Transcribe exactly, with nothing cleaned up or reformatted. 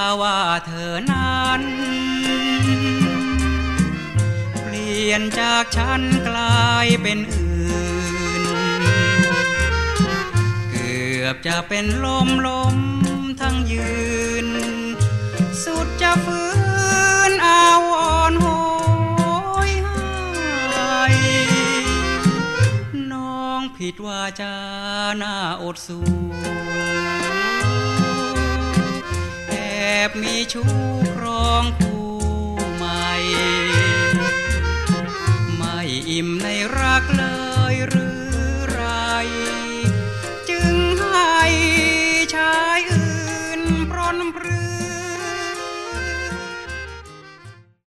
ว่าเธอนั้นเปลี่ยนจากฉันกลายเป็นอื่นเกือบจะเป็นลมล้มทั้งยืนสุดจะฝืนอาวรณ์โหยหายน้องผิดว่าจาหน้าอดสูแอบมีชู้ครองคู่ใหม่